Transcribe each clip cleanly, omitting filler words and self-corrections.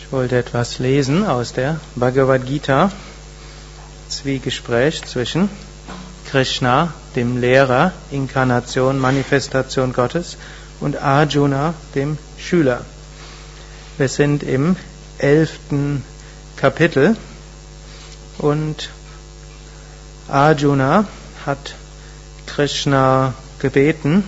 Ich wollte etwas lesen aus der Bhagavad Gita, Zwiegespräch zwischen Krishna, dem Lehrer, Inkarnation, Manifestation Gottes, und Arjuna, dem Schüler. Wir sind im 11. Kapitel und Arjuna hat Krishna gebeten: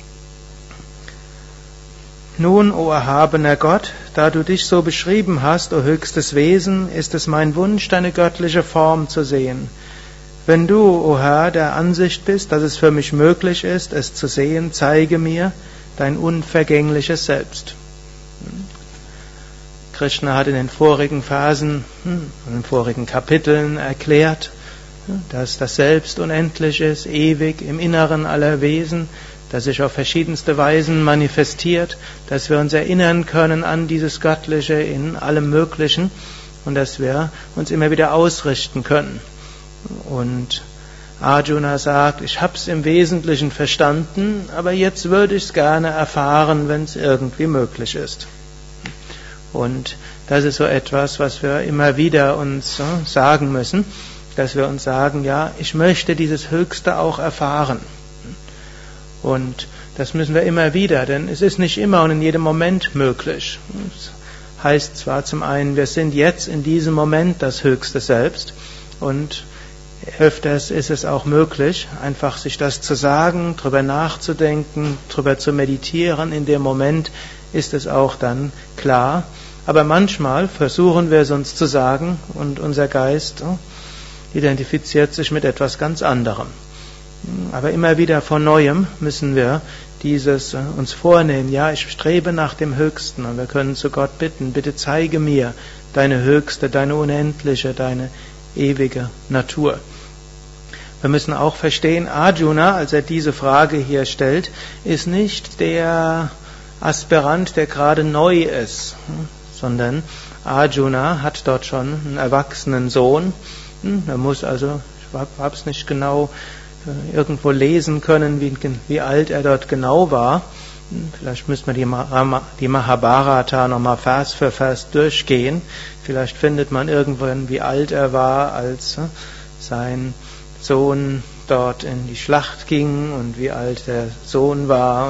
Nun, o erhabener Gott, da du dich so beschrieben hast, o höchstes Wesen, ist es mein Wunsch, deine göttliche Form zu sehen. Wenn du, o Herr, der Ansicht bist, dass es für mich möglich ist, es zu sehen, zeige mir dein unvergängliches Selbst. Krishna hat in den vorigen Versen, in den vorigen Kapiteln erklärt, dass das Selbst unendlich ist, ewig im Inneren aller Wesen, das sich auf verschiedenste Weisen manifestiert, dass wir uns erinnern können an dieses Göttliche in allem Möglichen und dass wir uns immer wieder ausrichten können. Und Arjuna sagt, ich habe es im Wesentlichen verstanden, aber jetzt würde ich es gerne erfahren, wenn es irgendwie möglich ist. Und das ist so etwas, was wir immer wieder uns sagen müssen, dass wir uns sagen, ja, ich möchte dieses Höchste auch erfahren. Und das müssen wir immer wieder, denn es ist nicht immer und in jedem Moment möglich. Das heißt zwar zum einen, wir sind jetzt in diesem Moment das höchste Selbst, und öfters ist es auch möglich, einfach sich das zu sagen, drüber nachzudenken, drüber zu meditieren. In dem Moment ist es auch dann klar. Aber manchmal versuchen wir es uns zu sagen und unser Geist identifiziert sich mit etwas ganz anderem. Aber immer wieder von Neuem müssen wir dieses uns vornehmen. Ja, ich strebe nach dem Höchsten, und wir können zu Gott bitten: Bitte zeige mir deine höchste, deine unendliche, deine ewige Natur. Wir müssen auch verstehen, Arjuna, als er diese Frage hier stellt, ist nicht der Aspirant, der gerade neu ist, sondern Arjuna hat dort schon einen erwachsenen Sohn. Er muss also, ich habe es nicht genau irgendwo lesen können, wie alt er dort genau war. Vielleicht müsste man die Mahabharata nochmal Vers für Vers durchgehen. Vielleicht findet man irgendwann, wie alt er war, als sein Sohn dort in die Schlacht ging und wie alt der Sohn war.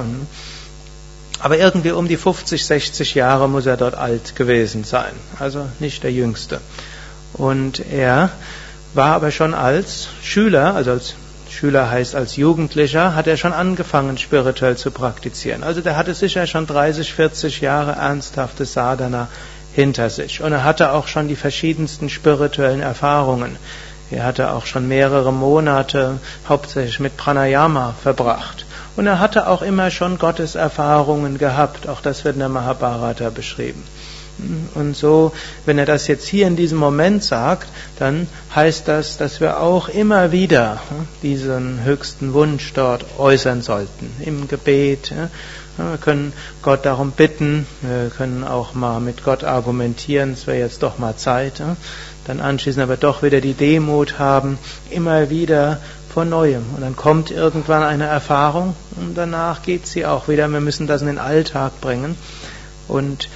Aber irgendwie um die 50, 60 Jahre muss er dort alt gewesen sein. Also nicht der Jüngste. Und er war aber schon als Schüler, also als Schüler heißt als Jugendlicher, hat er schon angefangen, spirituell zu praktizieren. Also der hatte sicher schon 30, 40 Jahre ernsthafte Sadhana hinter sich. Und er hatte auch schon die verschiedensten spirituellen Erfahrungen. Er hatte auch schon mehrere Monate hauptsächlich mit Pranayama verbracht. Und er hatte auch immer schon Gotteserfahrungen gehabt. Auch das wird in der Mahabharata beschrieben. Und so, wenn er das jetzt hier in diesem Moment sagt, dann heißt das, dass wir auch immer wieder diesen höchsten Wunsch dort äußern sollten. Im Gebet. Wir können Gott darum bitten, wir können auch mal mit Gott argumentieren, es wäre jetzt doch mal Zeit. Dann anschließend aber doch wieder die Demut haben, immer wieder von Neuem. Und dann kommt irgendwann eine Erfahrung und danach geht sie auch wieder. Wir müssen das in den Alltag bringen. Und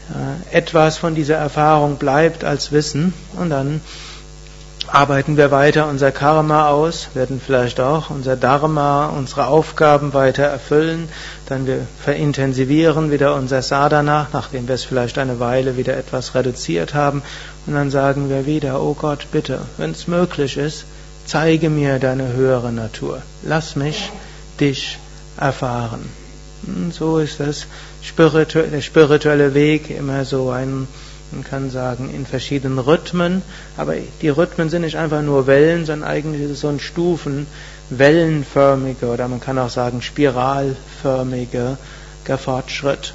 etwas von dieser Erfahrung bleibt als Wissen, und dann arbeiten wir weiter unser Karma aus, werden vielleicht auch unser Dharma, unsere Aufgaben weiter erfüllen, dann wir verintensivieren wieder unser Sadhana, nachdem wir es vielleicht eine Weile wieder etwas reduziert haben, und dann sagen wir wieder: Oh Gott, bitte, wenn es möglich ist, zeige mir deine höhere Natur, lass mich dich erfahren. Und so ist das der spirituelle Weg immer so man kann sagen, in verschiedenen Rhythmen, aber die Rhythmen sind nicht einfach nur Wellen, sondern eigentlich ist es so ein wellenförmiger, oder man kann auch sagen spiralförmiger Fortschritt.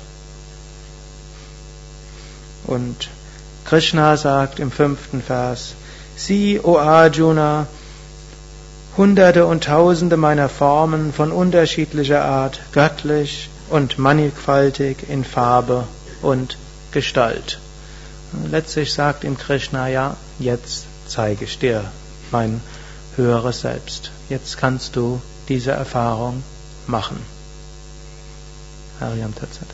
Und Krishna sagt im 5. Vers: Sieh, o Arjuna, Hunderte und Tausende meiner Formen von unterschiedlicher Art, göttlich und mannigfaltig in Farbe und Gestalt. Letztlich sagt ihm Krishna: Ja, jetzt zeige ich dir mein höheres Selbst. Jetzt kannst du diese Erfahrung machen. Hariam Tat Sat.